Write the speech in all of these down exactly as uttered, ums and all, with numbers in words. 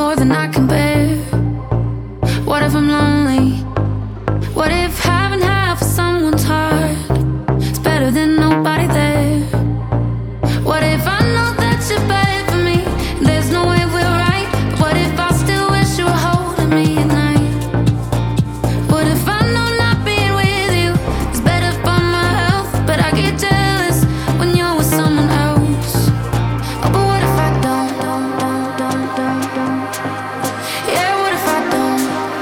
more than I can bear. What if I'm lonely? What if having half of someone's heart is better than nobody there? What if I know that you're bad for me? There's no way we're right. But what if I still wish you were holding me at night? What if I know not being with you is better for my health, but I get jealous when you're with someone else? Oh, but what if I don't, don't, don't, don't, don't, don't? Yeah, what if I don't?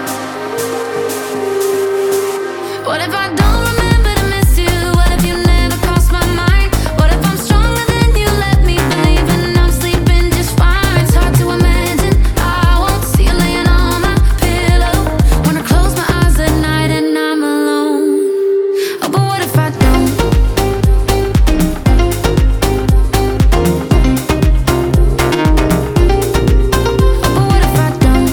What if I don't remember to miss you? What if you never crossed my mind? What if I'm stronger than you let me believe, and I'm sleeping just fine? It's hard to imagine I won't see you laying on my pillow when I close my eyes at night and I'm alone. Oh, but what if I don't? Oh, but what if I don't?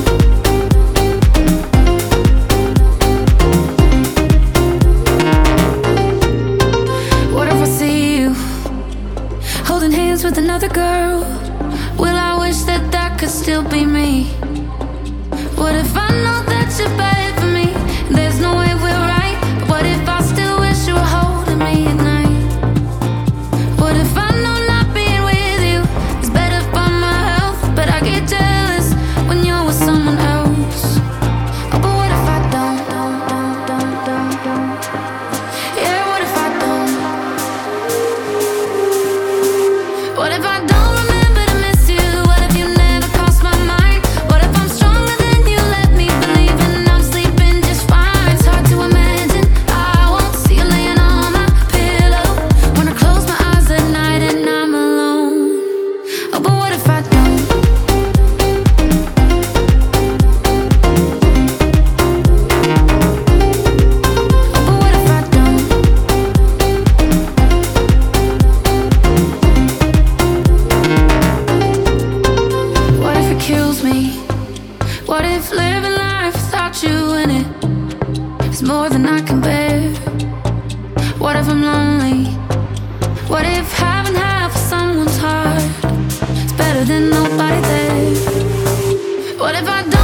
What if I see you holding hands with another girl? Will I wish that that could still be me? What if I know that you're bad for me? There's no way we're right. But what if I still wish you were holding me at night? What if I know not being with you is better for my health, but I get jealous when you're with someone else? Oh, but what if I don't, don't, don't, don't, don't, don't? Yeah, what if I don't? What if I don't remember to miss you? What if you never crossed my mind? What if I'm stronger than you let me believe, and I'm sleeping just fine? It's hard to imagine I won't see you laying on my pillow when I close my eyes at night and I'm alone. Oh, but what if I don't? Oh, but what if I don't? What if it kills me? What if living life without you in it is more than I can bear? What if I'm lonely? What if having half of someone's heart is better than nobody there? What if I don't?